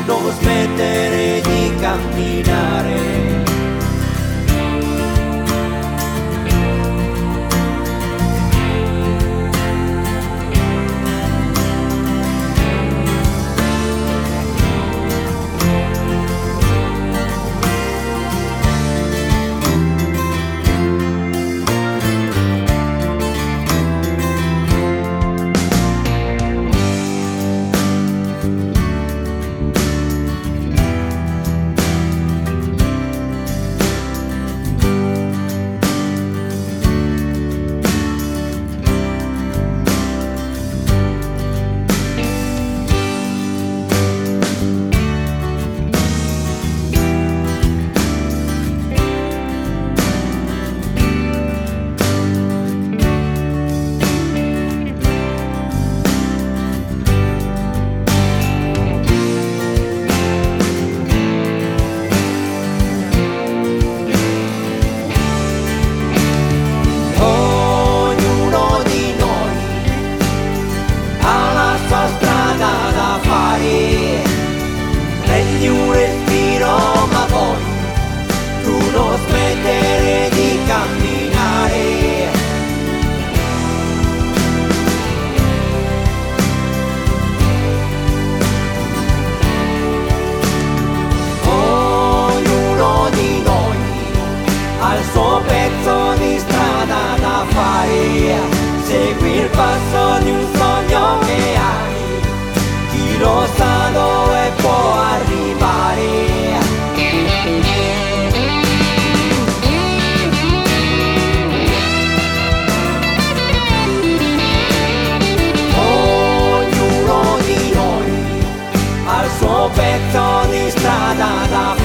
non smettere di camminare. Prendi un respiro, ma poi tu non smettere di camminare. Ognuno di noi ha il suo pezzo di strada da fare, segui il passo di un sogno che hai, chi lo sa dove può arrivare. Ognuno di noi ha il suo pezzo di strada da